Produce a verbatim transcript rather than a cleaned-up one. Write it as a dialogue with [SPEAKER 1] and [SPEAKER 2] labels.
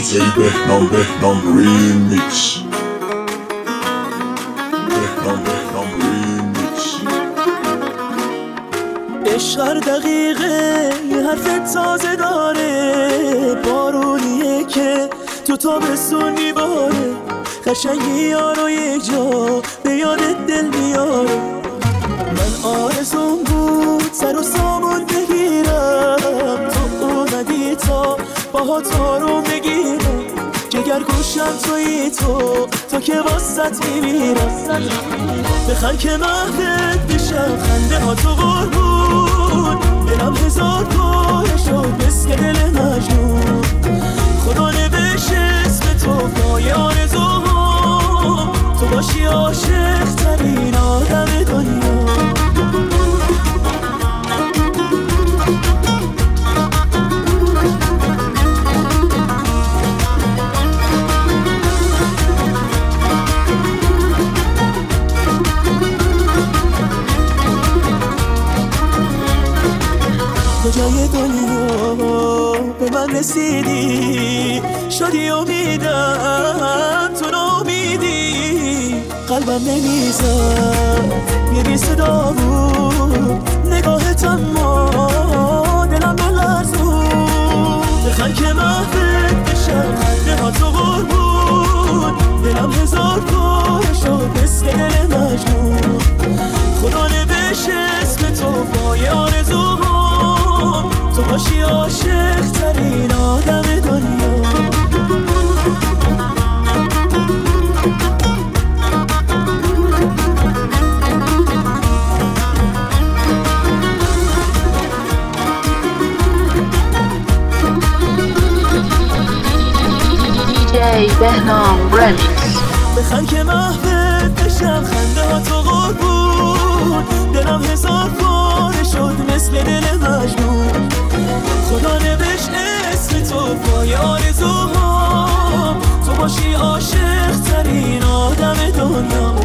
[SPEAKER 1] دیجی بهنام بهنام ریمیکس. بهنام بهنام ریمیکس.
[SPEAKER 2] عشق هر دقیقه یه حرف تازه داره، بارونیه که تو تابستون میباره، قشنگی یارو یک جا به یادت دل میاره. من آرزون بود سر و سامون بگیرم، تو اومدی تا باهات آروم بگیرم. جگر گوشم توی تو، تو که واسط میمیرم. بخند که مهدت بشم خنده ها تو قربون، دلم هزار پاره شد مثل دل مجنون. خدا نوشت اسم تو پای آرزوام، تو باشی عاشق ترین آدم دنیا. کجای دنیا به من رسیدی، شادی امیدم تو نامیدی. قلبم نمیزد یه بی صدا بود، نگاهت اما دلم بلرزون. بخند که مهدت بشم خنده ها تو قربون، دلم هزار پاره شد مثل دل مجنون. خدا نوشت اسم تو پای آرزوام، تو باشی عاشق ترین آدم دنیا.
[SPEAKER 3] دیجی بهنام ریمیکس.
[SPEAKER 2] بخند که مهدت بشم خنده ها تو قربون، دلم هزار پاره شد مثل دل مجنون. خدا نوشت اسم تو پای آرزوام، تو باشی عاشق ترین آدم دنیا.